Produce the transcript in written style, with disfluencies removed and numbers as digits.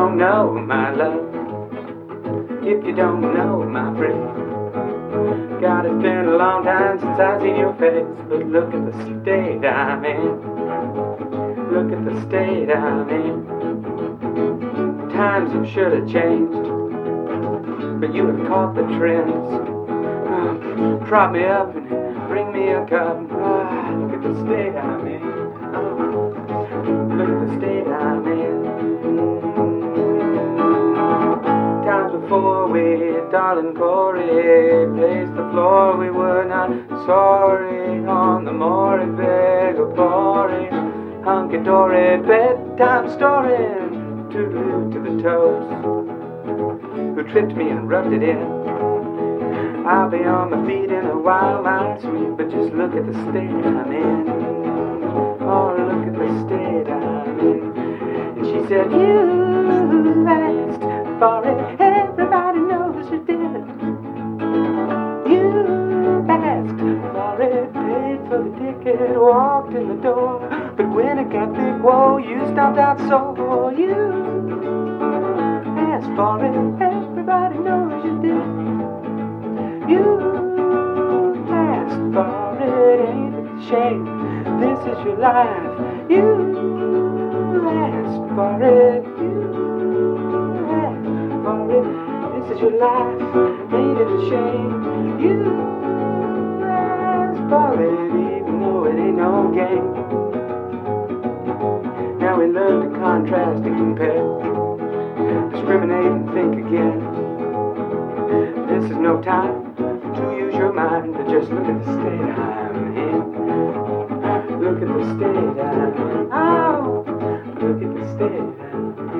don't know, my love, if you don't know, my friend, God, it's been a long time since I've seen your face. But look at the state I'm in. Look at the state I'm in. Times have should have changed, but you have caught the trends. Prop me up and bring me a cup. Look at the state I'm in. Look at the state I'm in. Times before we, darling Corey, paced the floor, we were not sorry. On the more Begapori, hunky-dory, bedtime story. Toodaloo to the toes, who tripped me and rubbed it in. I'll be on my feet in a while, my sweet, but just look at the state I'm in. Oh, look at the state I'm in. And she said, you asked for it, everybody knows you did. You asked for it, paid for the ticket, walked in the door. But when it got thick, whoa, you stopped out so. You asked for it, everybody knows you did. You asked for it, ain't it a shame? This is your life. You asked for it. You asked for it. This is your life. Ain't it a shame? You asked for it, even though it ain't no game. Now we learn to contrast and compare, discriminate and think again. This is no time to use your mind, but just look at the state I'm in. Look at the state I'm in. Oh, look at the state I'm in.